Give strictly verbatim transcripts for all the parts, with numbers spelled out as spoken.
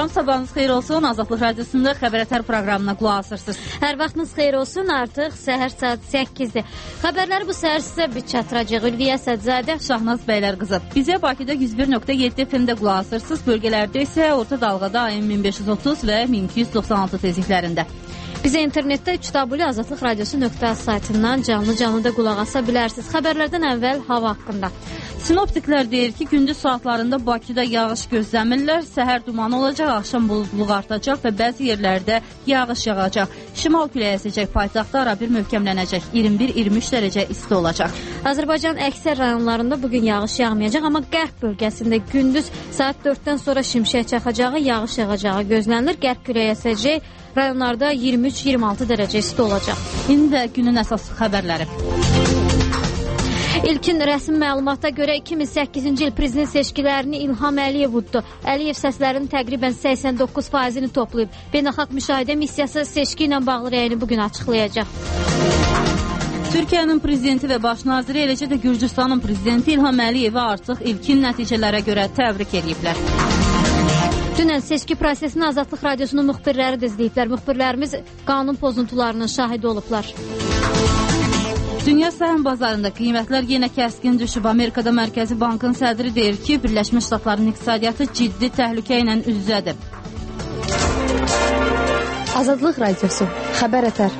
Salam, sabahınız xeyir olsun. Azadlıq Radiosunda Xəbər proqramına qulaq asırsınız. Hər vaxtınız xeyir olsun. Artıq səhər saat səkkizdir. Xəbərləri bu səhər sizə bir çatıracaq. Ülviyə Sədzadə, Şahnaz Bəylər qızı. Bizə Bakıda yüz bir nöqtə yeddi F M-də qulaq asırsınız. Bölgələrdə isə orta dalğada A M min beş yüz otuz və min iki yüz doxsan altı tezliklərində. Bizə internetdə üç w azadlıq radiosu nöqtə az saytından canlı-canlı da qulaq asa bilərsiniz. Xəbərlərdən əvvəl hava haqqında. Sinoptiklər deyir ki, gündüz saatlarında Bakıda yağış gözləmirlər. Səhər dumanı olacaq, axşam buludluq artacaq və bəzi yerlərdə yağış yağacaq. Şimal küləyi əsəcək, paytaxtda arabir möhkəmlənəcək. iyirmi bir iyirmi üç dərəcə isti olacaq. Azərbaycan əksər rayonlarında bugün yağış yağmayacaq, amma qərb bölgəsində gündüz saat dörddən sonra şimşək çaxacağı, yağış yağacağı gözlənilir. Qərb küləyi əsəcək, rayonlarda iyirmi üç iyirmi altı dərəcə isti olacaq. İndi də günün əsas xəbərləri. İlkin rəsmi məlumata görə iki min səkkizinci il prezident seçkilərini İlham Əliyev uddu. Əliyev səslərinin təqribən səksən doqquz faizini toplayıb. Beynəlxalq müşahidə missiyası seçki ilə bağlı rəyini bugün açıqlayacaq. Türkiyənin prezidenti və baş naziri, eləcə də Gürcüstanın prezidenti İlham Əliyevi artıq ilkin nəticələrə görə təbrik ediblər. Dünən seçki prosesini Azadlıq Radiosunun müxbirləri də izləyiblər. Müxbirlərimiz qanun pozuntularının şahidi olublar. Dünya səhəm bazarında qiymətlər yenə kəskin düşüb. Amerikada Mərkəzi Bankın sədri deyir ki, Birləşmiş Ştatların iqtisadiyyatı ciddi təhlükə ilə üz-üzədir. Azadlıq Radiosu, xəbər ətər.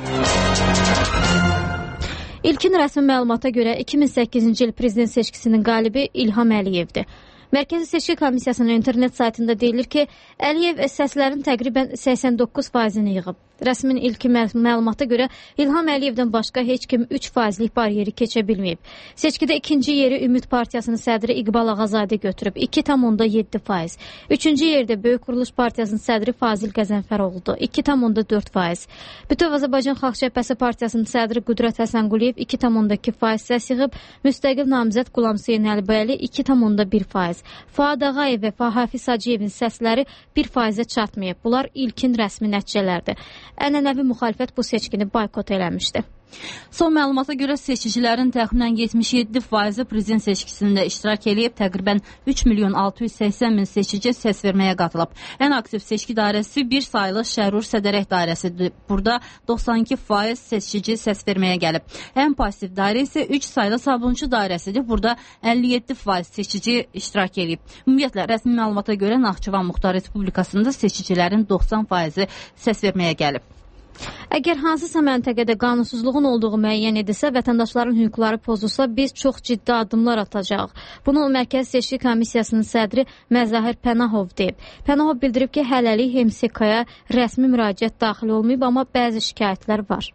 İlkin rəsmi məlumata görə iki min səkkizinci il prezident seçkisinin qalibi İlham Əliyevdir. Mərkəzi Seçki Komissiyasının internet saytında deyilir ki, Əliyev səslərin təqribən səksən doqquz faizini yığıb. Rəsmin ilkin məlumata görə İlham Əliyevdən başqa heç kim üç faizlik bariyeri keçə bilməyib. Seçkidə ikinci yeri Ümid Partiyasının sədri İqbal Ağazadə götürüb iki tam onda yeddi faiz. Üçüncü yerdə Böyük Quruluş Partiyasının sədri Fazil Qəzənfəroğludur, iki tam onda dörd faiz. Bütöv Azərbaycan Xalq Cəbhəsi Partiyasının sədri Qüdrət Həsənquliyev iki tam onda iki faiz səs yığıb, müstəqil namizəd Qulam Hüseyn Əlibəyli iki tam onda bir faiz. Fuad Ağayev və Hafiz Hacıyevin səsləri bir faizə çatmayıb. Bunlar ilkin rəsmi nəticələrdir. Ənənəvi müxalifət bu seçkini boykot eləmişdi. Son məlumata görə seçicilərin təxminən yetmiş yeddi faizi prezident seçkisində iştirak edib, təqribən üç milyon altı yüz səksən min seçici səs verməyə qatılıb. Ən aktiv seçki dairəsi bir saylı Şərur Sədərək dairəsidir. Burada doxsan iki faiz seçici səs verməyə gəlib. Ən pasiv dairə isə üç saylı Sabunçu dairəsidir. Burada əlli yeddi faiz seçici iştirak edib. Ümumiyyətlə, rəsmi məlumata görə Naxçıvan Muxtar Respublikasında seçicilərin doxsan faizi səs verməyə gəlib. Əgər hansısa məntəqədə qanunsuzluğun olduğu müəyyən edilsə, vətəndaşların hüquqları pozulsa, biz çox ciddi addımlar atacağıq. Bunu Mərkəzi Seçki Komissiyasının sədri Məzahir Pənahov deyib. Pənahov bildirib ki, hələlik M S K-ya rəsmi müraciət daxil olmayıb, amma bəzi şikayətlər var.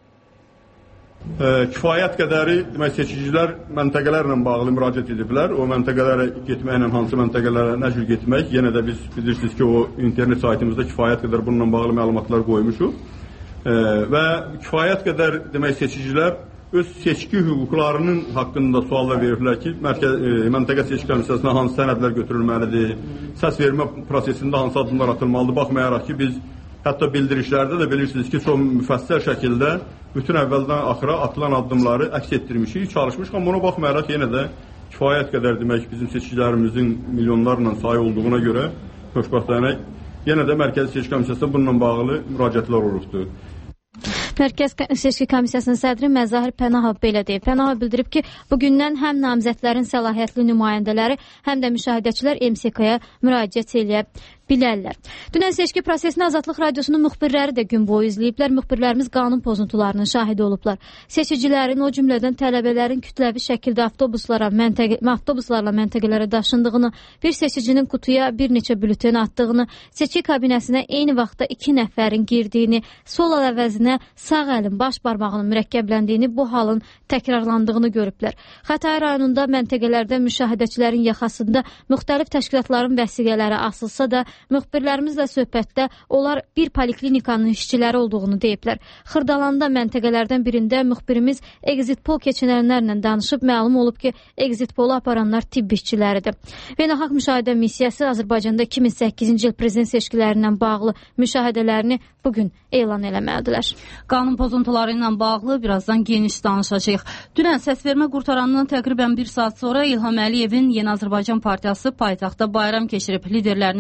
E, kifayət qədəri demək, seçicilər məntəqələrlə bağlı müraciət ediblər. O məntəqələrə getməklə hansı məntəqələrə nə cür getmək, yenə də biz bilirsiniz ki, o internet saytımızda kifayət qədər bununla bağlı məlumatlar qoymuşuq. E, və kifayət qədər demək, seçicilər öz seçki hüquqlarının haqqında suallar verirlər ki, mərkəz, e, məntəqə seçki komissiyasına hansı sənədlər götürülməlidir, səs vermə prosesində hansı addımlar atılmalıdır, baxmayaraq ki, biz hətta bildirişlərdə də bilirsiniz ki, çox müfəssəl şəkildə bütün əvvəldən axıra atılan addımları əks etdirmişik, çalışmışıq, amma ona baxmayaraq yenə də kifayət qədər demək bizim seçicilərimizin milyonlarla sayı olduğuna görə xoşbəxtlənək, yenə də Mərkəzi Seçki Komissiyasına bununla bağlı müraciətlər olubdur. Mərkəzi Seçki Komissiyasının sədri Məzahir Pənahov belə deyib. Pənahov bildirib ki, bugündən həm namizədlərin səlahiyyətli nümayəndələri, həm də müşahidəçilər M S K-ya müraciət eləyə bilərlər. Dünən seçki prosesini Azadlıq Radiosunun müxbirləri də gün boyu izləyiblər. Müxbirlərimiz qanun pozuntularının şahidi olublar. Seçicilərin, o cümlədən tələbələrin kütləvi şəkildə avtobuslara, məntəqə, avtobuslarla məntəqələrə daşındığını, bir seçicinin qutuya bir neçə bülten attığını, seçki kabinəsinə eyni vaxtda iki nəfərin girdiyini, sol əl əvəzinə sağ əlin baş barmağının mürəkkəbləndiyini, bu halın təkrarlandığını görüblər. Xətai rayonunda məntəqələrdə müşahidəçilərin yaxasında müxtəlif təşkilatların vəsiqələri asılsa da, müxbirlərimizlə söhbətdə onlar bir poliklinikanın işçiləri olduğunu deyiblər. Xırdalanda məntəqələrdən birində müxbirimiz exit poll keçinənlərlə danışıb, məlum olub ki, exit pollu aparanlar tibb işçiləridir. Beynəlxalq müşahidə missiyası Azərbaycanda iki min səkkizinci il prezident seçkilərindən bağlı müşahidələrini bugün elan eləməlidirlər. Qanun pozuntuları ilə bağlı birazdan geniş danışacağıq. Dünən səsvermə qurtarandan təqribən bir saat sonra İlham Əliyevin Yeni Azərbaycan Partiyası paytaxtda bayram keçirib. Liderlərinin qələbəsi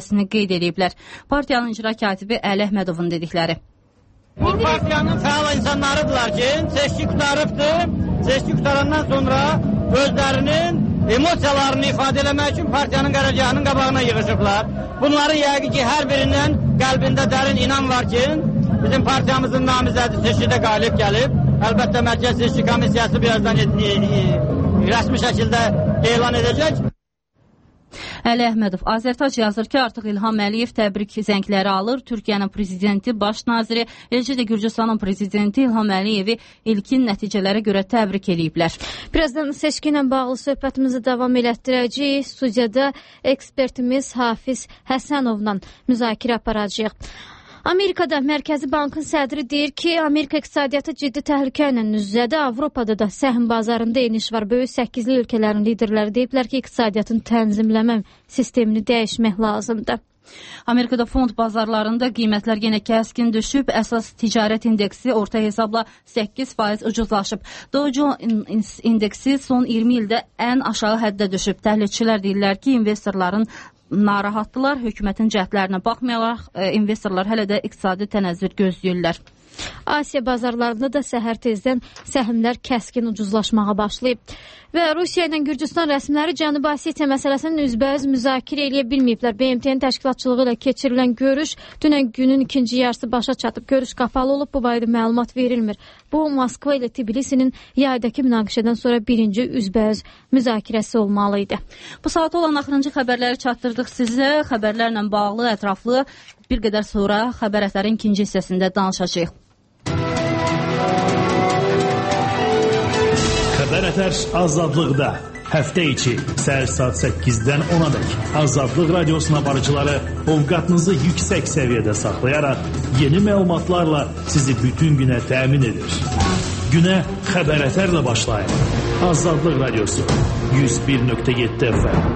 nəticəsini qeyd ediblər. Partiyanın icra katibi Əli Əhmədovun dedikləri. Bu partiyanın fəal insanlarıdırlar ki, seçki qutarıbdır. Seçki qutarandan sonra özlərinin emosiyalarını ifadə eləmək üçün partiyanın qərargahının qabağına yığışıblar. Bunların yəqin ki, hər birindən qəlbində dərin inan var ki, bizim partiyamızın namizədi seçkidə qalib gəlib. Əlbəttə, Mərkəz Seçki Komissiyası birazdan rəsmi şəkildə elan edəcək. Əli Əhmədov Azərtac yazır ki, artıq İlham Əliyev təbrik zəngləri alır. Türkiyənin prezidenti, baş naziri, eləcə də Gürcüstanın prezidenti İlham Əliyevi ilkin nəticələrə görə təbrik ediblər. Birazdan seçki ilə bağlı söhbətimizi davam elətdirəcəyik. Studiyada ekspertimiz Hafiz Həsənovla müzakirə aparacağıq. Amerikada Mərkəzi Bankın sədri deyir ki, Amerika iqtisadiyyatı ciddi təhlükə ilə üz-üzədir. Avropada da səhm bazarında eniş var. Böyük səkkiz ölkələrin liderləri deyiblər ki, iqtisadiyyatın tənzimləmə sistemini dəyişmək lazımdır. Amerikada fond bazarlarında qiymətlər yenə kəskin düşüb. Əsas ticarət indeksi orta hesabla səkkiz faiz ucuzlaşıb. Dow Jones indeksi son iyirmi ildə ən aşağı həddə düşüb. Təhlilçilər deyirlər ki, investorların narahatdılar. Hökumətin cəhdlərinə baxmayaraq, investorlar hələ də iqtisadi tənəzzül gözləyirlər. Asiya bazarlarında da səhər tezdən səhmlər kəskin ucuzlaşmağa başlayıb. Və Rusiya ilə Gürcüstan rəsmiləri Cənubi Osetiya məsələsinin üzbəüz müzakirə eləyə bilməyiblər. B M T-nin təşkilatçılığı ilə keçirilən görüş dünən günün ikinci yarısı başa çatıb. Görüş qapalı olub, bu barədə məlumat verilmir. Bu, Moskva ilə Tbilisinin yaydakı münaqişədən sonra birinci üzbəüz müzakirəsi olmalı idi. Bu saat olan axırıncı xəbərləri çatdırdıq sizə. Xəbərlərlə bağlı, ətraflı bir qədər sonra xəbər əsərin ikinci hissəsində danışacağıq. Xəbər Ətər azadlıqda. Həftə içi səhər saat səkkizdən ona dək Azadlıq Radiosuna barıcıları ovqatınızı yüksək səviyyədə saxlayaraq yeni məlumatlarla sizi bütün günə təmin edir. Günə Xəbər Ətərlə başlayın. Azadlıq Radiosu yüz bir nöqtə yeddi F M.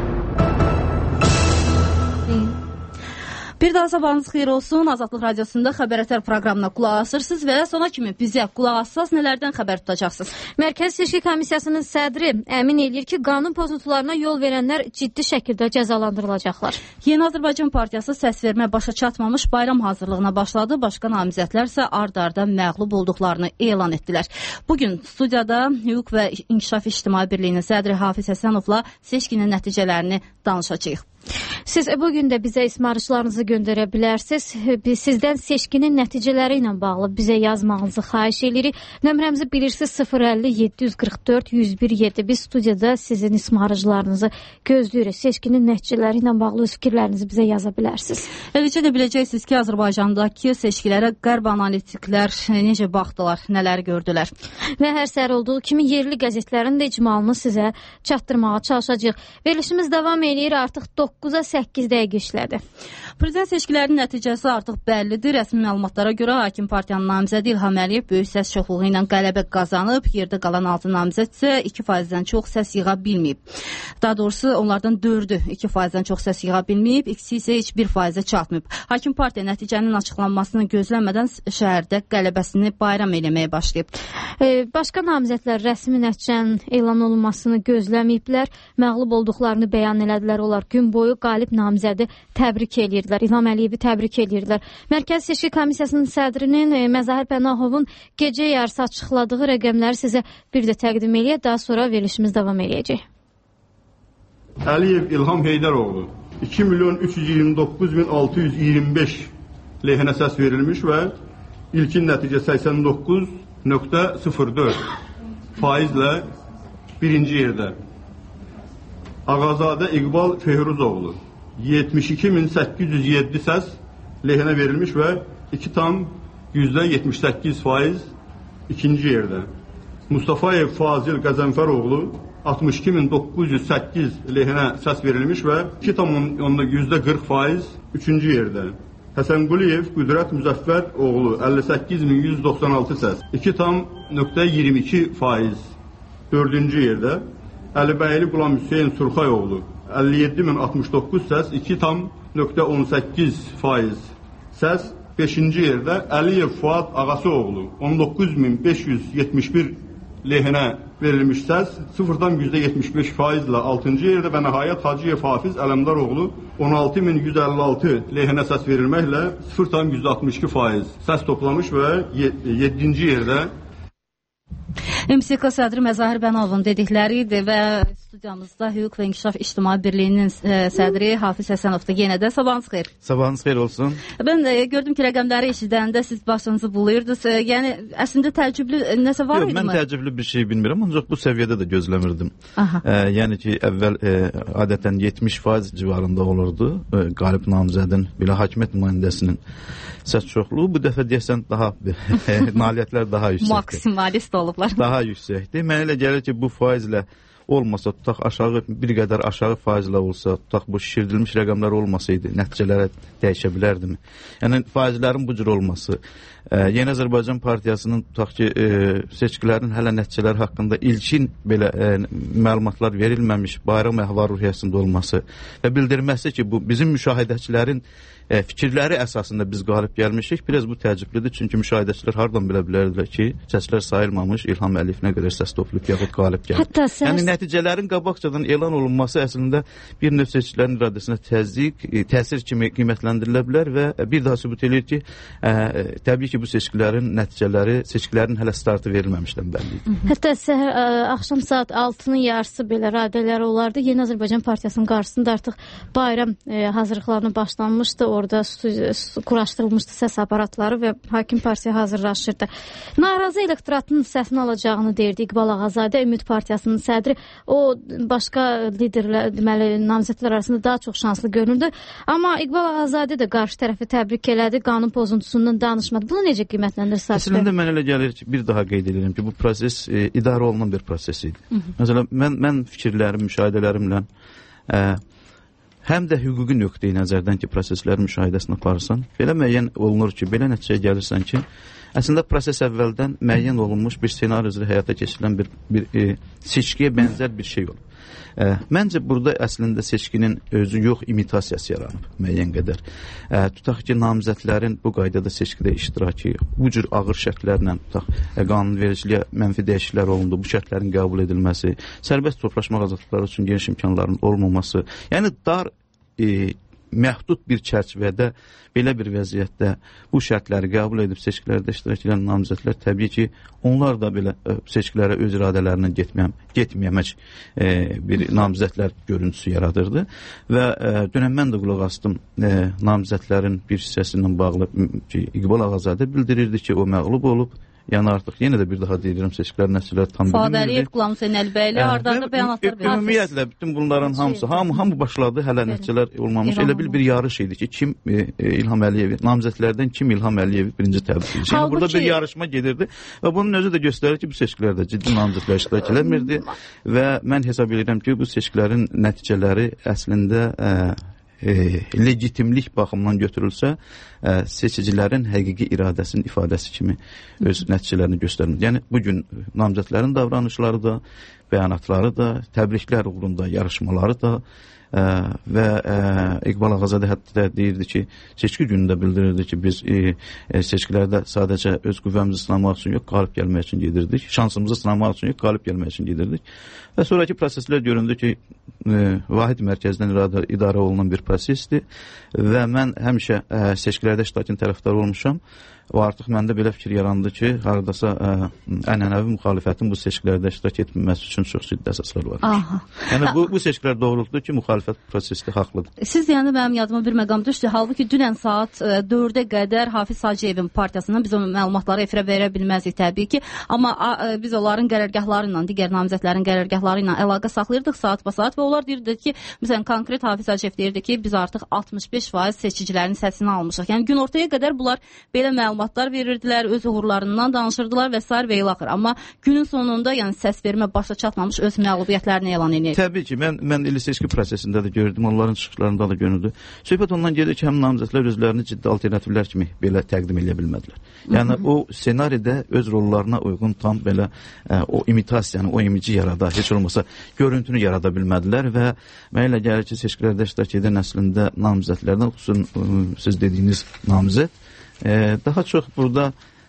Bir daha sabahınız xeyir olsun. Azadlıq Radiosunda Xəbər Ətər proqramına qulaq asırsınız və sona kimi bizə qulaq assaz nələrdən xəbər tutacaqsınız? Mərkəzi Seçki Komissiyasının sədri əmin eləyir ki, qanun pozuntularına yol verənlər ciddi şəkildə cəzalandırılacaqlar. Yeni Azərbaycan Partiyası səsvermə başa çatmamış bayram hazırlığına başladı. Başqa namizədlər isə ard-arda məğlub olduqlarını elan etdilər. Bugün studiyada Hüquq və İnkişaf İctimai Birliyinin sədri Hafiz Həsənovla seçkinin nəticələrini danışacağıq. Siz bugün də bizə ismarışlarınızı göndərə bilərsiniz. Biz sizdən seçkinin nəticələri ilə bağlı bizə yazmağınızı xahiş edirik. Nömrəmizi bilirsiniz sıfır əlli yeddi yüz qırx dörd yüz bir yeddi. Biz studiyada sizin ismarışlarınızı gözləyirik. Seçkinin nəticələri ilə bağlı öz fikirlərinizi bizə yaza bilərsiniz. Eləcə də biləcəksiniz ki, Azərbaycandakı seçkilərə qərb analitiklər necə baxdılar, nələri gördülər. Və hər səhər olduğu kimi yerli qəzetlərin də icmalını sizə çatdırmağa çalışacağıq. Verilişimiz davam edir, artıq doqquza səkkiz dəqiqə işlədi. Prezident seçkilərinin nəticəsi artıq bəllidir. Rəsmi məlumatlara görə hakim partiyanın namizədi İlham Əliyev böyük səs çoxluğu ilə qələbə qazanıb. Yerdə qalan altı namizəd isə iki faizdən çox səs yığa bilməyib. Daha doğrusu onlardan dördü iki faizdən çox səs yığa bilməyib, ikisi isə heç bir faizə çatmayıb. Hakim partiya nəticənin açıqlanmasını gözləmədən şəhərdə qələbəsini bayram eləməyə başlayıb. E, başqa namizədlər rəsmi nəticənin elan olunmasını gözləməyiblər. Məğlub olduqlarını bəyan elədilər. Onlar gün boyu qalib namizədi təbrik edirdilər. İlham Əliyevi təbrik edirdilər. Mərkəzi Seçki Komissiyasının sədrinin e, Məzahir Pənahovun gecə yarısı açıqladığı rəqəmləri sizə bir də təqdim edək. Daha sonra verilişimiz davam edəcək. Əliyev İlham Heydəroğlu iki milyon üç yüz iyirmi doqquz min altı yüz iyirmi beş lehinə səs verilmiş və ilkin nəticə səksən doqquz nöqtə sıfır dörd faizlə birinci yerdə. Ağazadə İqbal Fehruzoğlu yetmiş iki min səkkiz yüz yeddi səs lehinə verilmiş və iki tam yüzdə yetmiş səkkiz faiz ikinci yerdə. Mustafayev Fazil Qəzənfəroğlu altmış iki min doqquz yüz səkkiz lehinə səs verilmiş və iki tam yüzdə qırx faiz üçüncü yerdə. Həsənquliyev Qüdrət Müzəffər oğlu əlli səkkiz min yüz doxsan altı səs iki tam nöqtə iyirmi iki faiz dördüncü yerdə. Əlibəyli Qulam Hüseyin Surxayoğlu əlli yeddi min altmış doqquz səs iki tam nöqtə on səkkiz faiz səs beşinci yerdə. Əliyev Fuad Ağasıoğlu on doqquz min beş yüz yetmiş bir lehinə verilmiş səs sıfırdan yüzdə yetmiş beş faizlə altıncı yerdə və nəhayət Hacıyev Hafiz Ələmdaroğlu on altı min yüz əlli altı lehinə səs verilməklə sıfırdan yüzdə altmış iki faiz səs toplamış və yeddinci yerdə. M S K sədri Məzahir Bənalovun dedikləri idi və studiyamızda Hüquq və İnkişaf İctimai Birliyinin sədri Hafiz Həsənov da yenə də sabahınız xeyir. Sabahınız xeyir olsun. Ben e, gördüm ki rəqəmləri eşidəndə siz başınızı buluyurdunuz. E, yəni əslində təəccüblü nəsə var idi mı? Mən təəccüblü bir şey bilmirəm, ancaq bu səviyyədə də gözləmirdim. E, yəni ki, əvvəl e, adətən yetmiş faiz civarında olurdu e, qalib namizədin, belə hakimiyyət nümayəndəsinin səs çoxluğu. Bu dəfə deyəsən daha e, nailiyyətlər daha yüksəkdir. Maksimalist olublar. Daha yüksəkdir. Mən elə gəlir ki, bu faizlə olmasa, tutaq aşağı, bir qədər aşağı faizlə olsa, tutaq bu şişirdilmiş rəqəmlər olmasaydı, nəticələrə dəyişə bilərdimi? Yəni, faizlərin bu cür olması, e, Yeni Azərbaycan Partiyasının, tutaq ki, e, seçkilərin hələ nəticələri haqqında ilkin belə e, məlumatlar verilməmiş, bayram əhval ruhiyyəsində olması və bildirməsi ki, bu bizim müşahidəçilərin E, fikirləri əsasında biz qalib gəlmişik. Biraz bu təəccüblüdür, çünki müşahidəçilər hardan bilə bilərdilər ki, səslər sayılmamış, İlham Əliyevinə qədər səs toplayıb yaxud qalib gəlib. Səs... Yəni nəticələrin qabaqcadan elan olunması əslində bir növ seçicilərin iradəsinə təzyiq, e, təsir kimi qiymətləndirilə bilər və bir daha sübut edir ki, e, təbii ki, bu seçkilərin nəticələri, seçkilərin hələ startı verilməmişdən bəllidir. Hətta səhər, ə, axşam saat altının yarısı belə radələri olardı. Yeni Azərbaycan Partiyasının qarşısında artıq bayram e, hazırlıqlarına başlanmışdı. Orada quraşdırılmışdı səs aparatları və hakim partiya hazırlaşırdı. Narazı elektoratın səsini alacağını deyirdi İqbal Ağazadə, Ümid Partiyasının sədri. O, başqa liderlər, deməli, namizədlər arasında daha çox şanslı göründü. Amma İqbal Ağazadə də qarşı tərəfi təbrik elədi, qanun pozuntusundan danışmadı. Bunu necə qiymətləndirirsiniz? Əslində, mən elə gəlir ki, bir daha qeyd edirəm ki, bu proses e, idarə olunan bir proses idi. Məsələn, mən, mən fikirlərim, müşahidələrimlə e, həm də hüquqi nöqteyi nəzərdən ki, proseslərin müşahidəsini aparırsan, belə müəyyən olunur ki, belə nəticəyə gəlirsən ki, əslində proses əvvəldən müəyyən olunmuş bir senari üzrə həyata keçirilən bir, bir e, seçkiyə bənzər bir şey olub. E, məncə, burada əslində seçkinin özü yox, imitasiyası yaranıb müəyyən qədər. E, tutaq ki, namizədlərin bu qaydada seçkidə iştirakı, bu cür ağır şərtlərlə, tutaq, e, qanunvericiliyə mənfi dəyişikliklər olundu, bu şərtlərin qəbul edilməsi, sərbəst toplaşmaq azadlıqları üçün geniş imkanların olmaması, yəni dar, e, məhdud bir çərçivədə, belə bir vəziyyətdə bu şərtləri qəbul edib seçkilərdə iştirak edən namizədlər təbii ki, onlar da belə e, seçkilərə öz iradələrinə getməyəm, getməyəmək e, bir namizədlər görüntüsü yaradırdı və e, dönəm mən də qulaq astım e, namizədlərin bir hissəsindən bağlı ki, İqbal Ağazadə bildirirdi ki, o məğlub olub. Yəni artıq yenə də bir daha deyirəm, seçkilər nəticələri tam bilinmirdi. Fuad Əliyev, Qulam Hüseyn Əlibəyli, ardında bəyanatlar verir. Ümumiyyətlə, bütün bunların hamısı, hamı, hamı başladı, hələ nəticələr olmamış. Elə bil bir yarış idi ki, kim e, İlham Əliyevi, namizədlərdən kim İlham Əliyevi birinci təbrik edir. Yəni burada bir yarışma gedirdi və bunun özü də göstərir ki, bu seçkilərdə ciddi namizədlər iştirak eləmirdi və mən hesab edirəm ki, bu seçkilərin nəticələri əslində e, E, legitimlik baxımından götürülsə, e, seçicilərin həqiqi iradəsinin ifadəsi kimi öz nəticələrini göstərmir. Yəni, bugün namizədlərin davranışları da, bəyanatları da, təbriklər uğrunda yarışmaları da e, və e, İqbal Ağazadə hətta deyirdi ki, seçki günündə bildirirdi ki, biz e, e, seçkilərdə sadəcə öz qüvvəmizi sınamaq üçün yox, qalib gəlmək üçün gedirdik. Şansımızı sınamaq üçün yox, qalib gəlmək üçün gedirdik. Və sonraki proseslər göründü ki, e, vahid mərkəzdən idarə, idarə olunan bir prosesdir və mən həmişə e, seçkilərdə iştirakın tərəfdarı olmuşam və artıq məndə belə fikir yarandı ki, haradasa ə, ənənəvi müxalifətin bu seçkilərdə iştirak etməməsi üçün çox ciddi əsaslar var. Yəni bu, bu seçkilər doğrultudur ki, müxalifət prosesli haqlıdır. Siz yəni mənim yadıma bir məqam düşdü. Halbuki dünən saat dördə qədər Hafiz Hacıyevin partiyasından biz o məlumatları efirə verə bilməzik təbii ki, amma ə, biz onların qərargahları ilə, digər namizədlərin qərargahları ilə əlaqə saxlayırdıq saat ba saat və onlar deyirdi ki, məsələn konkret Hafiz Hacıyev deyirdi ki, biz artıq altmış beş faiz seçicilərin səsini almışıq. Yəni gün ortaya qədər bunlar belə məlumatlar məlumatlar verirdilər, öz uğurlarından danışırdılar və sair və ilaxır. Amma günün sonunda yəni səs vermə başa çatmamış öz məğlubiyyətlərini elan edir. Təbii ki, mən mən ili seçki prosesində də gördüm, onların çıxışlarında da göründü. Söhbət ondan gedir ki, həm namizədlər özlərini ciddi alternativlər kimi belə təqdim edə bilmədilər. Yəni Hı -hı. o senaridə öz rollarına uyğun tam belə ə, o imitasiyanı, o imici yarada, heç olmasa görüntünü yarada bilmədilər və mənə elə gəlir ki, seçkilərdə iştirak edən əslində namizədlərdən, xüsusən siz dediyiniz namizəd E, daha çox burada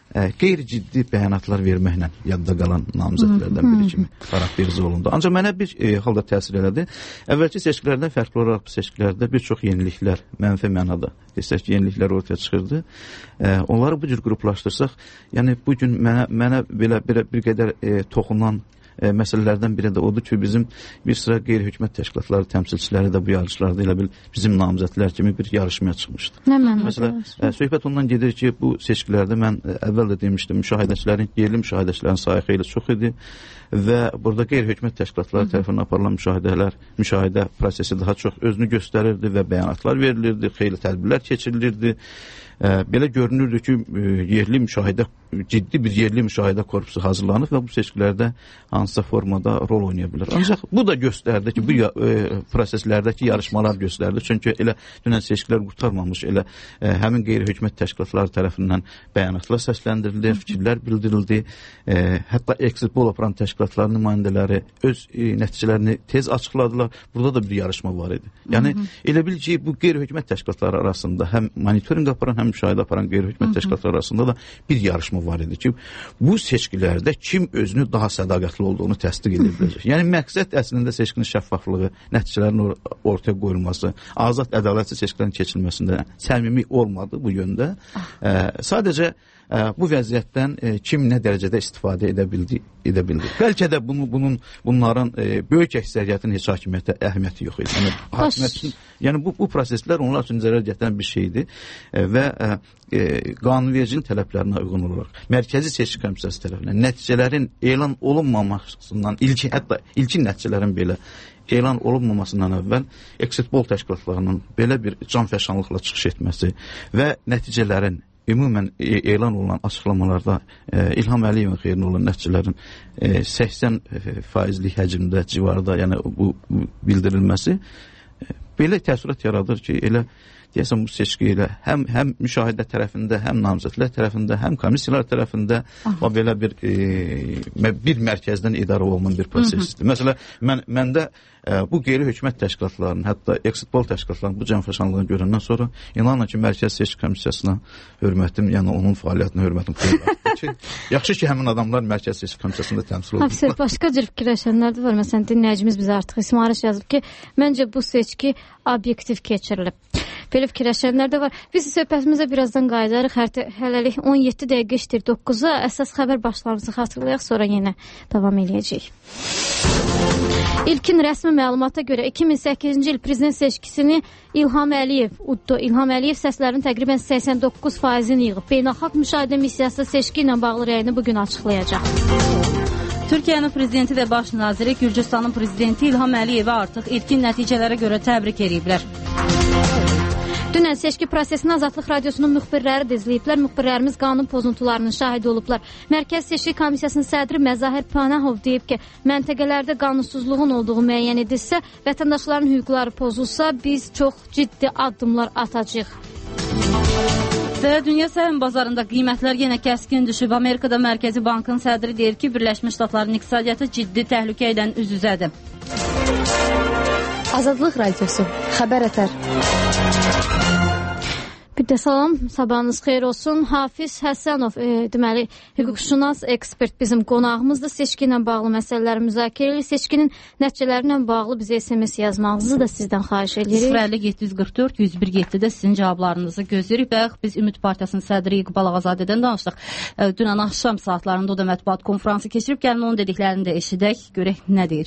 ə, qeyri-ciddi bəyanatlar verməklə yadda qalan namizədlərdən biri kimi xarakterizə olundu. Ancaq mənə bir e, halda təsir elədi. Əvvəlki seçkilərdən fərqli olaraq bu seçkilərdə bir çox yeniliklər, mənfi mənada desək ki, yeniliklər ortaya çıxırdı. Ə, onları bu cür qruplaşdırsaq, yəni bu gün mənə, mənə belə, belə bir qədər e, toxunan E, məsələlərdən biri də odur ki, bizim bir sıra qeyri-hökumət təşkilatları təmsilçiləri də bu yarışlarda elə bil bizim namizədlər kimi bir yarışmaya çıxmışdı. Nə mənada? Məsələn, e, söhbət ondan gedir ki, bu seçkilərdə mən e, əvvəl də demişdim, müşahidəçilərin, yerli müşahidəçilərin sayı xeyli çox idi və burada qeyri-hökumət təşkilatları tərəfindən aparılan müşahidələr, müşahidə prosesi daha çox özünü göstərirdi və bəyanatlar verilirdi, xeyli tədbirlər keçirilirdi. Belə görünürdü ki, yerli müşahidə, ciddi bir yerli müşahidə korpusu hazırlanıb və bu seçkilərdə hansısa formada rol oynaya bilər. Ancaq bu da göstərdi ki, bu proseslərdəki yarışmalar göstərdi. Çünki elə dünən seçkilər qurtarmamış, elə həmin qeyri-hökumət təşkilatları tərəfindən bəyanatlar səsləndirildi, fikirlər bildirildi. Hətta exit poll aparan təşkilatların nümayəndələri öz nəticələrini tez açıqladılar. Burada da bir yarışma var idi. Yəni, elə bil ki, bu qeyri-hökumət təşkilatları arasında həm monitoring aparan, həm müşahidə aparan qeyri-hökumət təşkilatları arasında da bir yarışma var idi ki, bu seçkilərdə kim özünü daha sədaqətli olduğunu təsdiq edə biləcək. Yəni, məqsəd əslində seçkinin şəffaflığı, nəticələrin or ortaya qoyulması, azad ədalətli seçkilərin keçilməsində səmimi olmadı bu yöndə. Ə, sadəcə ə, bu vəziyyətdən ə, kim nə dərəcədə istifadə edə bildi, edə bildi. Bəlkə də bunu, bunun, bunların ə, böyük əksəriyyətin heç hakimiyyətə əhəmiyyəti yox idi. Yəni, hakimiyyətin, yəni bu, bu proseslər onlar üçün zərər gətirən bir şeydir ə, və ə, ə, qanunvericinin tələblərinə uyğun olaraq Mərkəzi Seçki Komissiyası tərəfindən nəticələrin elan olunmamasından, ilki, hətta ilkin nəticələrin belə elan olunmamasından əvvəl exit poll təşkilatlarının belə bir canfəşanlıqla çıxış etməsi və nəticələrin ümumən e elan olunan açıqlamalarda e, İlham Əliyevin xeyrinə olan nəticələrin e, səksən faizlik həcmdə civarında, yəni bu, bu bildirilməsi e, belə təəssürat yaradır ki, elə deyəsən bu seçki ilə həm, həm müşahidə tərəfində, həm namizədlər tərəfində, həm komissiyalar tərəfində o belə bir e, bir mərkəzdən idarə olunan bir prosesdir. Məsələn, mən, məndə e, bu qeyri-hökumət təşkilatlarının, hətta exit poll təşkilatlarının bu canfəşanlığını görəndən sonra inanın ki, Mərkəzi Seçki Komissiyasına hörmətim, yəni onun fəaliyyətinə hörmətim xeyli ki, yaxşı ki, həmin adamlar Mərkəzi Seçki Komissiyasında təmsil olunur. Hafizə, başqa cür fikirləşənlər də var. Məsələn, dinləyicimiz bizə artıq İsmail yazıb ki, məncə bu seçki obyektiv keçirilib. Belə fikirləşənlər də var. Biz söhbətimizə birazdan qayıdarıq. Hələlik on yeddi dəqiqə işdir doqquza. Əsas xəbər başlarımızı xatırlayaq, sonra yenə davam edəcəyik. İlkin rəsmi məlumata görə iki min səkkizinci il prezident seçkisini İlham Əliyev uddu. İlham Əliyev səslərin təqribən səksən doqquz faizini yığıb. Beynəlxalq müşahidə missiyası seçki ilə bağlı rəyini bugün açıqlayacaq. Türkiyənin prezidenti və baş naziri Gürcüstanın prezidenti İlham Əliyevə artıq ilkin nəticələrə görə təbrik ediblər. Dünən seçki prosesini Azadlıq Radiosunun müxbirləri də izləyiblər. Müxbirlərimiz qanun pozuntularının şahidi olublar. Mərkəz Seçki Komissiyasının sədri Məzahir Pənahov deyib ki, məntəqələrdə qanunsuzluğun olduğu müəyyən edilsə, vətəndaşların hüquqları pozulsa, biz çox ciddi addımlar atacağıq. Və dünya səhəm bazarında qiymətlər yenə kəskin düşüb. Amerikada Mərkəzi Bankın sədri deyir ki, Birləşmiş Ştatların iqtisadiyyatı ciddi təhlükə ilə üz-üzədir. Azadlıq Radiosu, xəbər ətər. Bir də salam, sabahınız xeyir olsun. Hafiz Həsənov, e, deməli, hüquqşünas ekspert bizim qonağımızdır. Seçki ilə bağlı məsələləri müzakirə edirik. Seçkinin nəticələrlə bağlı bizə S M S yazmağınızı da sizdən xahiş edirik. sıfır əlli yeddi yüz qırx dörd yüz bir yeddidə sizin cavablarınızı gözləyirik. Bayaq biz Ümid Partiyasının sədri İqbal Ağazadədən danışdıq. E, dünən axşam saatlarında o da mətbuat konfransı keçirib. Gəlin onun dediklərini də eşidək, görək nə deyir.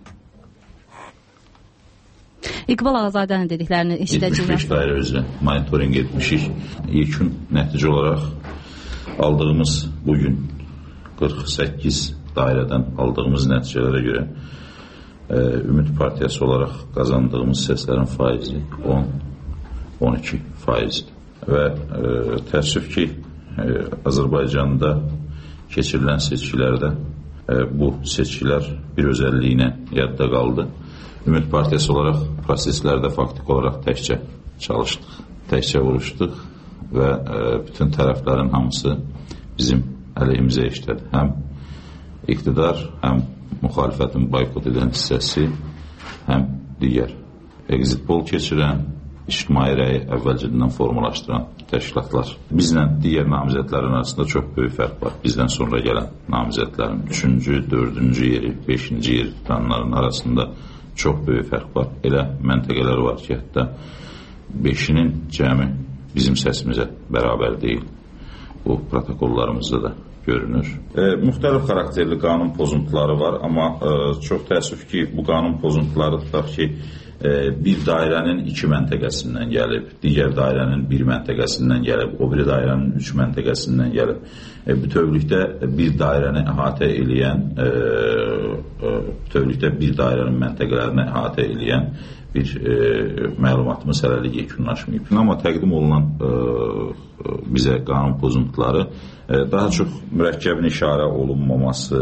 İqbal Ağazadənin dediklərini eşidəcəyik. yetmiş beş dairə üzrə monitoring etmişik. İlkin nəticə olaraq aldığımız bugün qırx səkkiz dairədən aldığımız nəticələrə görə e, Ümid Partiyası olaraq qazandığımız səslərin faizi on on iki faizdir. Və e, təəssüf ki, e, Azərbaycanda keçirilən seçkilərdə e, bu seçkilər bir özəlliyinə yadda qaldı. Ümid Partiyası olaraq proseslərdə faktik olaraq təkcə çalışdıq, təkcə vuruşduq və e, bütün tərəflərin hamısı bizim əleyhimizə işlədi. Həm iqtidar, həm müxalifətin boykot edən hissəsi, həm digər exit poll keçirən, ictimai rəyi əvvəlcədən formalaşdıran təşkilatlar. Bizlə digər namizədlərin arasında çox böyük fərq var. Bizdən sonra gələn namizədlərin üçüncü, dördüncü yeri, beşinci yeri tutanların arasında çox böyük fərq var. Elə məntəqələr var ki, hətta beşinin cəmi bizim səsimizə bərabər deyil. Bu protokollarımızda da görünür. E, müxtəlif xarakterli qanun pozuntuları var, amma e, çox təəssüf ki, bu qanun pozuntuları tutaq ki, e, bir dairənin iki məntəqəsindən gəlib, digər dairənin bir məntəqəsindən gəlib, o biri dairənin üç məntəqəsindən gəlib. E, bütövlükdə bir dairəni əhatə eləyən, e, e, bütövlükdə bir dairənin məntəqələrini əhatə eləyən bir e, məlumatımız hələlik yekunlaşmayıb. Amma təqdim olunan e, bizə qanun pozuntuları e, daha çox mürəkkəbin işarə olunmaması,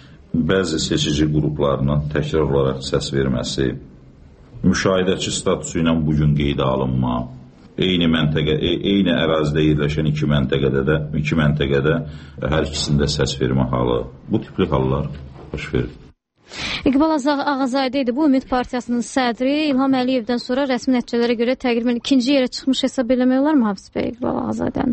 bəzi seçici qruplarının təkrar olaraq səs verməsi, müşahidəçi statusu ilə bugün qeydə alınma, eyni məntəqə, eyni ərazidə yerləşən iki məntəqədə də, iki məntəqədə hər ikisində səs vermə halı, bu tipli hallar baş verir. İqbal Ağazadə idi. Bu Ümid Partiyasının sədri. İlham Əliyevdən sonra rəsmi nəticələrə görə təqribən ikinci yerə çıxmış hesab eləmək olar mı Hafiz bəy İqbal Ağazadənin?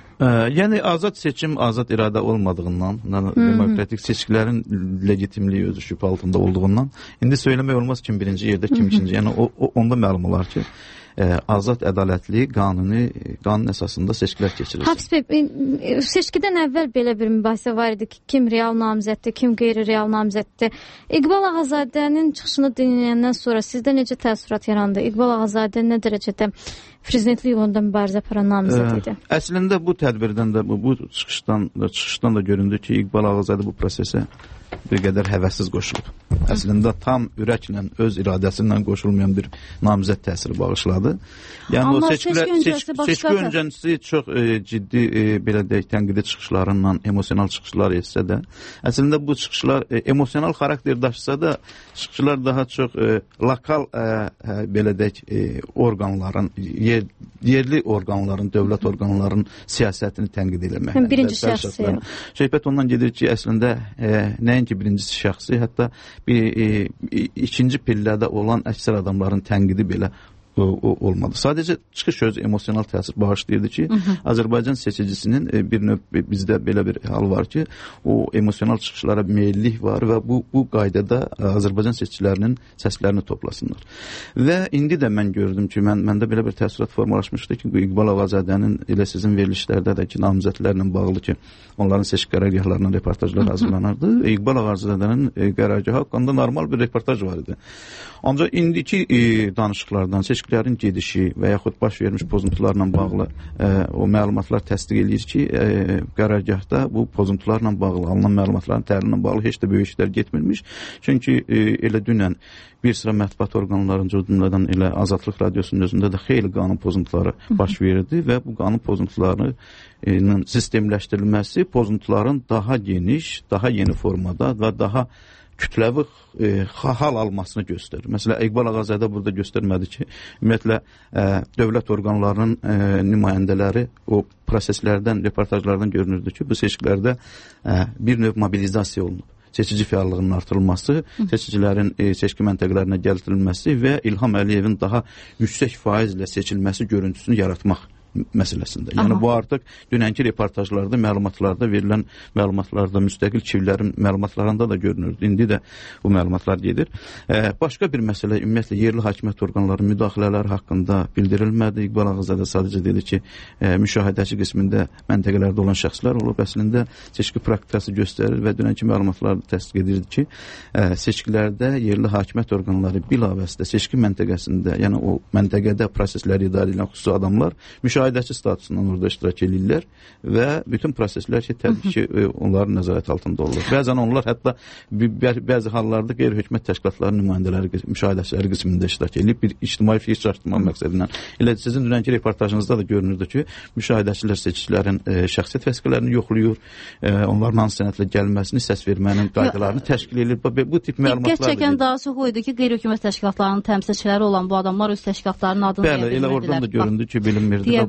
Yəni azad seçim, azad iradə olmadığından, demokratik seçkilərin legitimliyi özü şübhə altında olduğundan, indi söyləmək olmaz kim birinci yerdə, kim ikinci. Yəni o, o, onda məlum olar ki, ə, azad, ədalətli, qanuni, qanun əsasında seçkilər keçirir. Hafiz bəy, seçkidən əvvəl belə bir mübahisə var idi ki, kim real namizəddir, kim qeyri-real namizəddir. İqbal Ağazadənin çıxışını dinləyəndən sonra sizdə necə təəssürat yarandı? İqbal Ağazadə nə dərəcədə prezidentlik yolunda mübarizə aparan namizəd idi? Ə, əslində bu tədbirdən də, bu, bu çıxışdan, çıxışdan da göründü ki, İqbal Ağazadə bu prosesə bir qədər həvəssiz qoşulub. Əslində tam ürəklə, öz iradəsi ilə qoşulmayan bir namizəd təsiri bağışladı. Yəni amma o seçkilər, seçki öncəsi, seçki, seçki öncəsi çox e, ciddi, e, belə deyək, tənqidi çıxışlarla, emosional çıxışlar etsə də, əslində bu çıxışlar e, emosional xarakter daşısa da, çıxışlar daha çox e, lokal, e, e, belə deyək, e, orqanların, yer, yerli orqanların, dövlət orqanların siyasətini tənqid eləmək. Birinci şəxsi. Söhbət ondan gedir ki, əslində e, nəinki birincisi şəxsi, hətta bir e, ikinci pillədə olan əksər adamların tənqidi belə o, o olmadı. Sadəcə çıxış öz emosional təsir bağışlayırdı ki, hı -hı. Azərbaycan seçicisinin e, bir növ bizdə belə bir hal var ki, o emosional çıxışlara meyillik var və bu bu qaydada Azərbaycan seçicilərinin səslərini toplasınlar. Və indi də mən gördüm ki, mən məndə belə bir təəssürat formalaşmışdı ki, İqbal Ağazadənin elə sizin verilişlərdə də ki, namizədlərlə bağlı ki, onların seçki qərargahlarına reportajlar hazırlanırdı. İqbal Ağazadənin e, qərargahı haqqında normal bir reportaj var idi. Ancaq indiki e, danışıqlardan, seçkilərin gedişi və yaxud baş vermiş pozuntularla bağlı e, o məlumatlar təsdiq edir ki, e, qərargahda bu pozuntularla bağlı, alınan məlumatların təhlilindən bağlı heç də böyük işlər getmirmiş. Çünki e, elə dünən bir sıra mətbuat orqanlarının cümlədən elə Azadlıq Radiosunun özündə də xeyli qanun pozuntuları baş verirdi və bu qanun pozuntularının sistemləşdirilməsi pozuntuların daha geniş, daha yeni formada və daha kütləvi e, hal almasını göstərir. Məsələn, İqbal Ağazadə burada göstərmədi ki, ümumiyyətlə e, dövlət orqanlarının e, nümayəndələri o proseslərdən, reportajlardan görünürdü ki, bu seçkilərdə e, bir növ mobilizasiya olunub. Seçici fəallığının artırılması, seçicilərin e, seçki məntəqələrinə gəldirilməsi və İlham Əliyevin daha yüksək faizlə seçilməsi görüntüsünü yaratmaq məsələsində. Yəni Aha. bu artıq dünənki reportajlarda, məlumatlarda verilən məlumatlarda, müstəqil çivlərin məlumatlarında da görünürdü. İndi də bu məlumatlar gedir. E, başqa bir məsələ, ümumiyyətlə yerli hakimiyyət orqanlarının müdaxilələri haqqında bildirilmədi. İqbal Ağazadə sadəcə dedi ki, e, müşahidəçi qismində məntəqələrdə olan şəxslər olub. Əslində seçki praktikası göstərir və dünənki məlumatlar təsdiq edirdi ki, e, seçkilərdə yerli hakimiyyət orqanları bilavasitə seçki məntəqəsində, yəni o məntəqədə prosesləri idarə edən xüsusi adamlar müşahidəçi statusundan orada iştirak edirlər və bütün proseslər ki, təbii ki, onların nəzarət altında olur. Bəzən onlar hətta bəzi hallarda qeyri-hökumət təşkilatlarının nümayəndələri, müşahidəçiləri qismində iştirak edib bir ictimai fikir çatdırmaq məqsədilə. Elə sizin dünənki reportajınızda da görünürdü ki, müşahidəçilər seçicilərin e, şəxsiyyət vəsiqələrini yoxlayır, e, onların hansı sənədlə gəlməsini, səs vermənin qaydalarını təşkil edir. Bu tip məlumatlar. Diqqət çəkən daha çox o idi ki, qeyri-hökumət təşkilatlarının təmsilçiləri olan bu adamlar öz təşkilatlarının adını Bəli, elə oradan da göründü ki, bilinmirdi.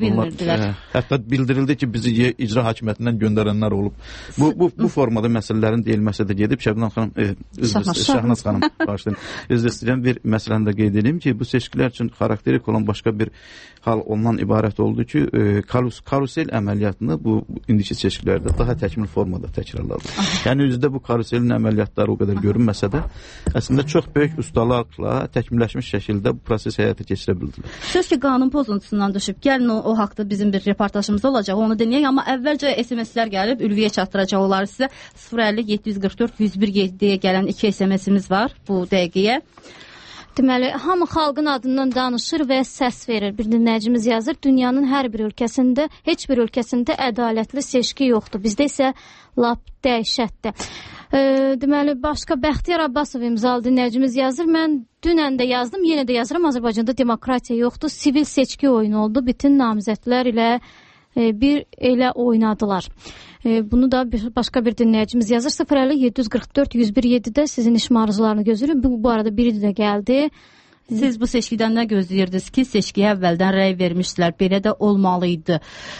bilmirdilər. Ə, hətta bildirildi ki, bizi icra hakimiyyətindən göndərənlər olub. Bu bu bu formada məsələlərin deyilməsi də gedib. Şəbnəm xanım, e, Şahnaz xanım, başlayın. Özdə istəyirəm bir məsələni də qeyd edeyim ki, bu seçkilər üçün xarakterik olan başqa bir hal ondan ibarət oldu ki, e, karusel əməliyyatını bu indiki seçkilərdə daha təkmil formada təkrarladı. Yəni üzdə bu karuselin əməliyyatları o qədər görünməsə də, əslində çox böyük ustalarla təkmilləşmiş şəkildə bu proses həyata keçirə bildilər. Söz ki, qanun pozuntusundan düşüb. Gəlin o, o haqda bizim bir reportajımız olacaq. Onu dinləyək, amma əvvəlcə S M S-lər gəlib, Ülviyə çatdıracaq onları sizə. sıfır əlli yeddi yüz qırx dörd yüz bir yeddiyə gələn iki S M S-imiz var bu dəqiqəyə. Deməli, hamı xalqın adından danışır və səs verir. Bir dinləyicimiz yazır, dünyanın hər bir ölkəsində, heç bir ölkəsində ədalətli seçki yoxdur. Bizdə isə lap dəhşətdir. E, deməli, başqa Bəxtiyar Abbasov imzalı dinləyicimiz yazır. Mən dünən də yazdım, yenə də yazıram. Azərbaycanda demokratiya yoxdur. Sivil seçki oyunu oldu. Bütün namizədlər ilə e, bir elə oynadılar. E, bunu da bir, başqa bir dinləyicimiz yazır. sıfır əlli yeddi yüz qırx dörd yüz bir yeddidə sizin iş arzularını gözləyirəm. Bu, bu arada biri də gəldi. Siz bu seçkidən nə gözləyirdiniz ki, seçkiyə əvvəldən rəy vermişdilər. Belə də olmalıydı.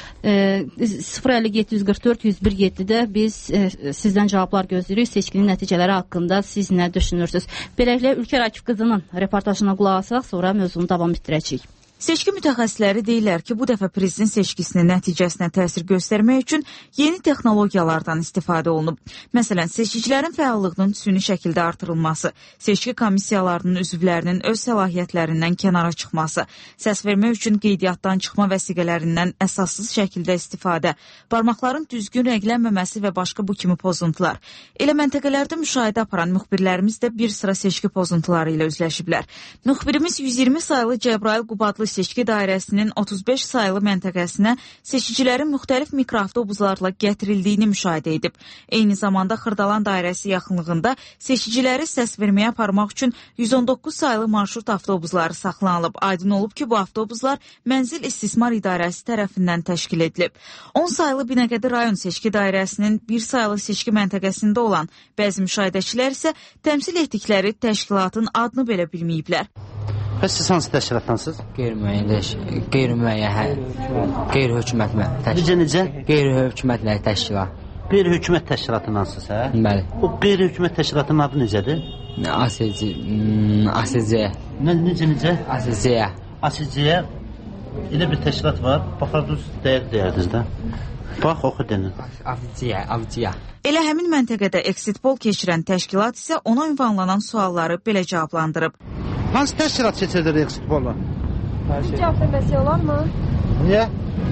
E, sıfır əlli yeddi yüz qırx dörd yüz bir yeddidə biz e, sizdən cavablar gözləyirik. Seçkinin nəticələri haqqında siz nə düşünürsünüz? Beləliklə, Ülkər Akif qızının reportajına qulaq asaq, sonra mövzunu davam etdirəcəyik. Seçki mütəxəssisləri deyirlər ki, bu dəfə prezident seçkisinin nəticəsinə təsir göstərmək üçün yeni texnologiyalardan istifadə olunub. Məsələn, seçicilərin fəallığının süni şəkildə artırılması, seçki komissiyalarının üzvlərinin öz səlahiyyətlərindən kənara çıxması, səs vermək üçün qeydiyyatdan çıxma vəsiqələrindən əsassız şəkildə istifadə, barmaqların düzgün rənglənməməsi və başqa bu kimi pozuntular. Elə məntəqələrdə müşahidə aparan müxbirlərimiz də bir sıra seçki pozuntuları ilə üzləşiblər. Müxbirimiz yüz iyirmi saylı Cəbrayıl Qubadlı seçki dairəsinin otuz beş saylı məntəqəsinə seçicilərin müxtəlif mikroavtobuslarla gətirildiyini müşahidə edib. Eyni zamanda Xırdalan dairəsi yaxınlığında seçiciləri səs verməyə aparmaq üçün yüz on doqquz saylı marşrut avtobusları saxlanılıb. Aydın olub ki, bu avtobuslar Mənzil İstismar İdarəsi tərəfindən təşkil edilib. on saylı Binəqədi rayon seçki dairəsinin bir saylı seçki məntəqəsində olan bəzi müşahidəçilər isə təmsil etdikləri təşkilatın adını belə bilməyiblər. Bəs siz hansı təşkilatdansınız? Qeyri-müəyyən, qeyri-müəyyən, qeyri-hökumət təşkilat. Necə, necə? Qeyri-hökumətlə təşkilat. Qeyri-hökumət təşkilatının hansısa? Bəli. O qeyri-hökumət təşkilatının adı necədir? A S C, A S C. Nə, necə, necə? A S C. A S C-yə elə bir təşkilat var, baxardınız, dəyər deyərdiniz də. Bax, oxu denin. A S C, A S C. Elə həmin məntəqədə exit poll keçirən təşkilat isə ona ünvanlanan sualları belə cavablandırıb. Hansı təşkilat keçirdir exit poll-u? Cavab verməsi olarmı? Niyə?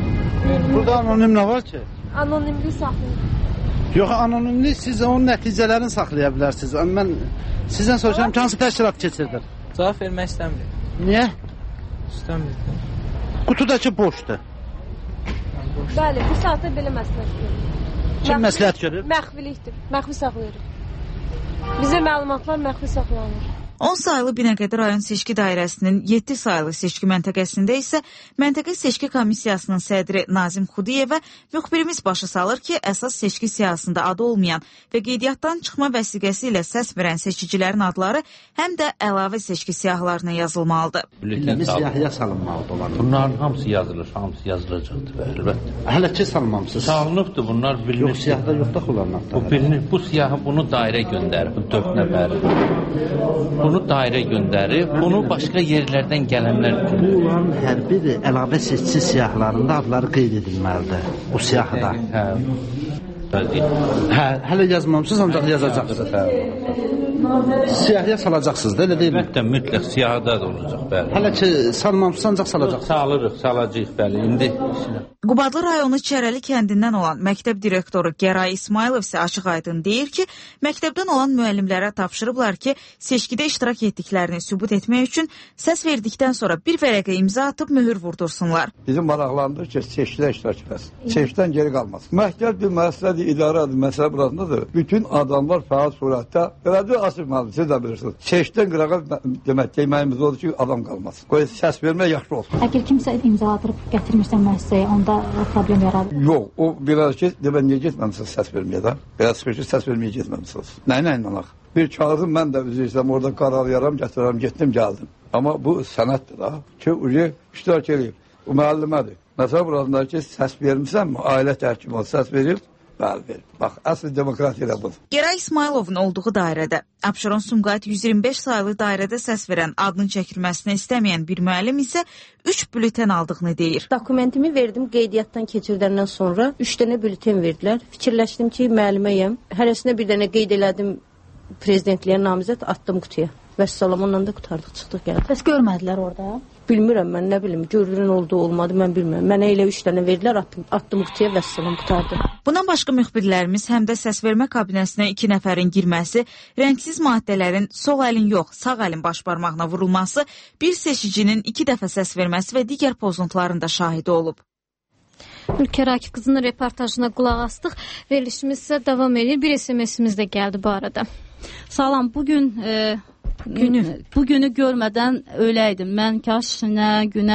Burada anonim nə var ki? Anonimlik saxlayın. Yox, anonimlik siz onun nəticələrini saxlaya bilərsiniz. Mən sizdən soruşuram ki, hansı təşkilat keçirdir? Cavab vermək istəmirik. Niyə? İstəmirik. Qutudakı boşdur. Bəli, bu saatda belə məsləhət görür. Kim məsləhət görür? Məxfilikdir, məxfi saxlayırıq. Bizə məlumatlar məxfi saxlanır. on saylı Binəqədi rayon seçki dairəsinin yeddi saylı seçki məntəqəsində isə məntəqə seçki komissiyasının sədri Nazim Xudiyevə müxbirimiz başa salır ki, əsas seçki siyahısında adı olmayan və qeydiyyatdan çıxma vəsiqəsi ilə səs verən seçicilərin adları həm də əlavə seçki siyahılarına yazılmalıdır. Bülletən siyahıya salınmalıdır onlar. Bunların hamısı yazılır, hamısı yazılacaqdır, əlbəttə. Hələ ki salınmamışsınız. Salınıbdır, bunlar bilinir. Yox, siyahıda yoxdur onların. Bu bilinir, bu siyahı bunu dairə göndərir, bu dörd nəfər. Bunu dairə göndərir, bunu başqa yerlərdən gələnlər göndərir. Bunların hər biri əlavə seçki siyahılarında adları qeyd edilməlidir, bu siyahıda. Hə, hə, hələ yazmamışsınız, ancaq yazacaqsınız. Siyahıya salacaqsınız da, elə deyil mi? Əlbəttə, mütləq siyahıda da olacaq, bəli. Hələ ki, salmamışsınız, ancaq salacaqsınız. Salırıq, salacağıq, bəli, indi. Qubadlı rayonu Çərəli kəndindən olan məktəb direktoru Gəray İsmailov isə açıq aydın deyir ki, məktəbdən olan müəllimlərə tapşırıblar ki, seçkidə iştirak etdiklərini sübut etmək üçün səs verdikdən sonra bir vərəqə imza atıb mühür vurdursunlar. Bizim maraqlandır ki, seçkidə iştirak etməsin. Seçkidən geri qalmasın. Məktəb bir məsələdir, idarədir, məsələ burasındadır. Bütün adamlar fəal surətdə, belədir, asılmalıdır, siz də bilirsiniz. Seçkidən qırağa demək, deməyimiz odur ki, adam qalmasın. Qoy səs vermək yaxşı olsun. Əgər kimsə imza atırıb gətirmirsə müəssisəyə, onda problem yaradır. Yox, o biraz ki, demək, niyə getməmişsiniz səs verməyə də? Biraz çıxır ki, səs verməyə getməmişsiniz. Nə ilə inanaq? Bir kağızım mən də üzrəysəm, orada qaralayaram, gətirəm, getdim, gəldim. Amma bu sənətdir da, ki, ucu iştirak edib. O müəllimədir. Məsələ burasında ki, səs vermişsənmi? Ailə tərkimi səs verir. Bəli, verir. Bax, əsl demokratiya da budur. Geray İsmayılovun olduğu dairədə, Abşeron-Sumqayıt yüz iyirmi beş sayılı dairədə səs verən, adının çəkilməsini istəməyən bir müəllim isə üç bülten aldığını deyir. Dokumentimi verdim, qeydiyyatdan keçirdəndən sonra üç dənə bülten verdilər. Fikirləşdim ki, müəlliməyəm. Hərəsinə bir dənə qeyd elədim, prezidentliyə namizəd atdım qutuya. Vəssalam, ondan da qutardıq, çıxdıq gəldik. Bəs görmədilər orada? Bilmirəm, mən nə bilim, görürün oldu, olmadı, mən bilmirəm. Mənə elə üç dənə verdilər, attım, attım qutuya, vəssalam, qutardı. Bundan başqa müxbirlərimiz həm də səsvermə kabinəsinə iki nəfərin girməsi, rəngsiz maddələrin sol əlin yox, sağ əlin baş barmağına vurulması, bir seçicinin iki dəfə səs verməsi və digər pozuntuların da şahidi olub. Ülkər Akif qızının reportajına qulaq astıq. Verilişimiz isə davam edir. Bir S M S-imiz də gəldi bu arada. Salam, bugün... E... Günü. Bugünü görmədən öləydim. Mən kaş nə günə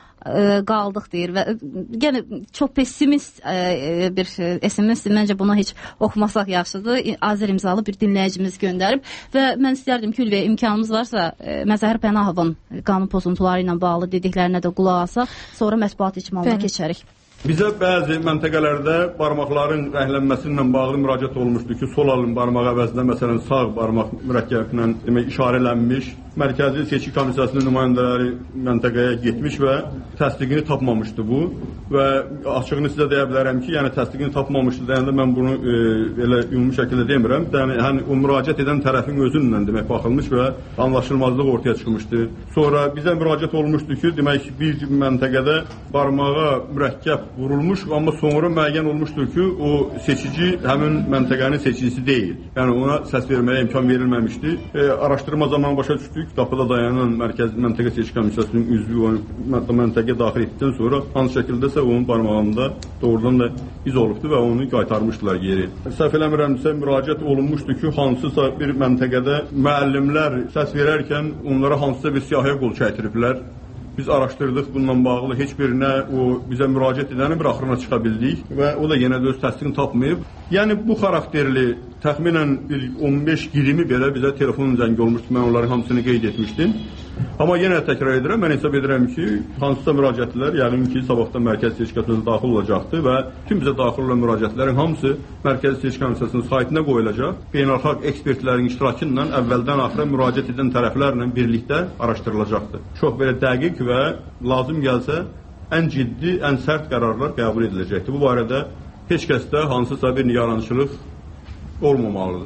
e, qaldıq deyir və yenə çox pessimist e, bir S M S-dir. Məncə buna heç oxumasaq yaxşıdır. Azər imzalı bir dinləyicimiz göndərib və mən istərdim ki, Ülviyə imkanımız varsa e, Məzahir Pənahovun qanun pozuntuları ilə bağlı dediklərinə də qulaq asaq, sonra mətbuat icmalına keçərik. Bizə bəzi məntəqələrdə barmaqların rənglənməsi ilə bağlı müraciət olmuşdu ki, sol əlin barmaq əvəzinə, məsələn, sağ barmaq mürəkkəblə demək işarələnmiş. Mərkəzi Seçki Komissiyasının nümayəndələri məntəqəyə getmiş və təsdiqini tapmamışdı bu və açığını sizə deyə bilərəm ki, yəni təsdiqini tapmamışdı deyəndə mən bunu e, elə ümumi şəkildə demirəm. Yəni, yəni o müraciət edən tərəfin özündən demək baxılmış və anlaşılmazlıq ortaya çıxmışdı. Sonra bizə müraciət olmuşdu ki, demək bir məntəqədə barmağa mürəkkəb vurulmuş, amma sonra müəyyən olmuşdur ki, o seçici həmin məntəqənin seçicisi deyil. Yəni ona səs verməyə imkan verilməmişdi. E, araşdırma zamanı başa düşdük. Qapıda dayanan Mərkəzi Məntəqə Seçki Komissiyasının üzvü o məntəqəyə daxil etdikdən sonra hansı şəkildəsə onun barmağında doğrudan da iz olubdu və onu qaytarmışdılar geri. Səhv eləmirəmsə müraciət olunmuşdu ki, hansısa bir məntəqədə müəllimlər səs verərkən onlara hansısa bir siyahıya qol çəkdiriblər. Biz araşdırdıq bununla bağlı heç birinə o bizə müraciət edəni bir axırına çıxa bildik və o da yenə də öz təsdiqini tapmayıb. Yəni bu xarakterli təxminən bir on beş iyirmi belə bizə telefon zəngi olmuşdu. Mən onların hamısını qeyd etmişdim. Amma yenə təkrar edirəm, mən hesab edirəm ki, hansısa müraciətlər yəqin ki, sabahdan Mərkəzi Seçki Komissiyasına daxil olacaqdır və tüm bizə daxil olan müraciətlərin hamısı Mərkəzi Seçki Komissiyasının saytına qoyulacaq. Beynəlxalq ekspertlərin iştirakı ilə əvvəldən axıra müraciət edən tərəflərlə birlikdə araşdırılacaqdır. Çox belə dəqiq və lazım gəlsə ən ciddi, ən sərt qərarlar qəbul ediləcəkdir. Bu barədə heç kəsdə hansısa bir nigarançılıq olmamalıdır.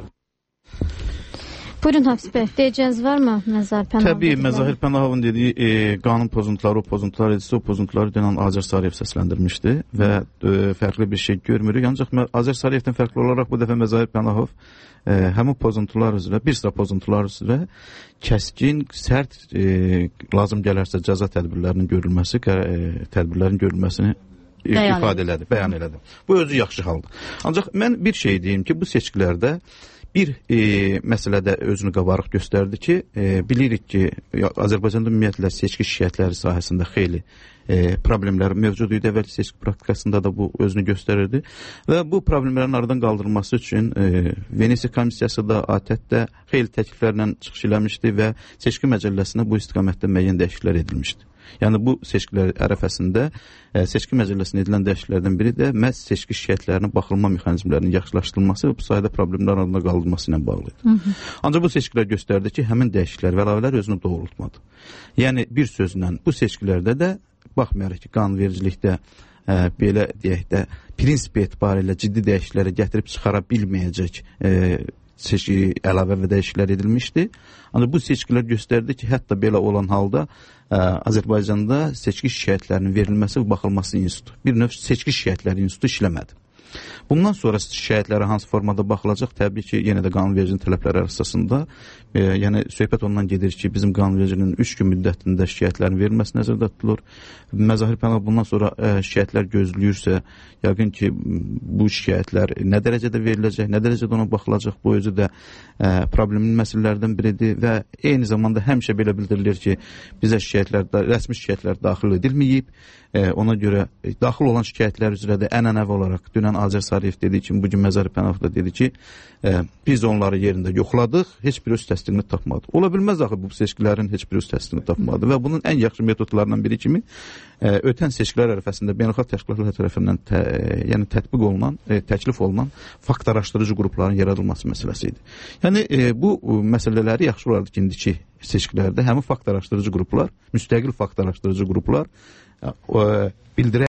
Buyurun Hafiz bəy, deyəcəyiniz varmı Məzahir Pənahov? Təbii, Məzahir Pənahovun dediyi e, qanun pozuntuları, o pozuntular edirsə, o pozuntuları dünən Azər Sarıyev səsləndirmişdi və e, fərqli bir şey görmürük. Ancaq Azər Sarıyevdən fərqli olaraq bu dəfə Məzahir Pənahov e, həmin pozuntular üzrə, bir sıra pozuntular üzrə kəskin, sərt, e, lazım gələrsə cəza tədbirlərinin görülməsi, e, tədbirlərin görülməsini Bəyan ifadə elədi, bəyan elədi. Bu özü yaxşı haldır. Ancaq mən bir şey deyim ki, bu seçkilərdə bir e, məsələdə özünü qabarıq göstərdi ki, e, bilirik ki, Azərbaycanda ümumiyyətlə seçki şikayətləri sahəsində xeyli e, problemlər mövcud idi. Əvvəl seçki praktikasında da bu özünü göstərirdi və bu problemlərin aradan qaldırılması üçün e, Venesiya Komissiyası da A T Ə T-də xeyli təkliflərlə çıxış eləmişdi və seçki məcəlləsinə bu istiqamətdə müəyyən dəyişikliklər edilmişdi. Yəni bu seçkilər ərəfəsində e, seçki məcəlləsinə edilən dəyişikliklərdən biri də məhz seçki şikayətlərinin baxılma mexanizmlərinin yaxşılaşdırılması və bu sayədə problemlər arasında qaldırılması ilə bağlı idi. Ancaq bu seçkilər göstərdi ki, həmin dəyişikliklər və əlavələr özünü doğrultmadı. Yəni bir sözlə bu seçkilərdə də baxmayaraq ki, qanunvericilikdə e, belə deyək də prinsip etibarilə ciddi dəyişiklikləri gətirib çıxara bilməyəcək e, seçki əlavə və dəyişikliklər edilmişdi. Ancaq bu seçkilər göstərdi ki, hətta belə olan halda ə, Azərbaycanda seçki şikayətlərinin verilməsi və baxılması institutu, bir növ seçki şikayətləri institutu işləmədi. Bundan sonra şikayətlərə hansı formada baxılacaq? Təbii ki, yenə də qanunvericinin tələbləri əsasında, e, yəni söhbət ondan gedir ki, bizim qanunvericinin üç gün müddətində şikayətlərin verilməsi nəzərdə tutulur. Məzahir Pənahov bundan sonra e, şikayətlər gözləyirsə, yəqin ki, bu şikayətlər nə dərəcədə veriləcək, nə dərəcədə ona baxılacaq, bu özü də e, problemin məsələlərdən biridir və eyni zamanda həmişə belə bildirilir ki, bizə şikayətlər, rəsmi şikayətlər daxil edilməyib. E, ona görə daxil olan şikayətlər üzrə də ənənəvi olaraq dünən Rövşən Azər Sarıyev dediyi kimi, bugün Məzahir Pənahov da dedi ki, e, biz onları yerində yoxladıq, heç bir öz təsdiqini tapmadı. Ola bilməz axı bu seçkilərin heç bir öz təsdiqini tapmadı və bunun ən yaxşı metodlarından biri kimi e, ötən seçkilər ərəfəsində beynəlxalq təşkilatlar tərəfindən tə, yəni tətbiq olunan, e, təklif olunan fakt araşdırıcı qrupların yaradılması məsələsi idi. Yəni e, bu məsələləri yaxşı olardı ki, indiki seçkilərdə həmin fakt araşdırıcı qruplar, müstəqil fakt araşdırıcı qruplar e, bildirə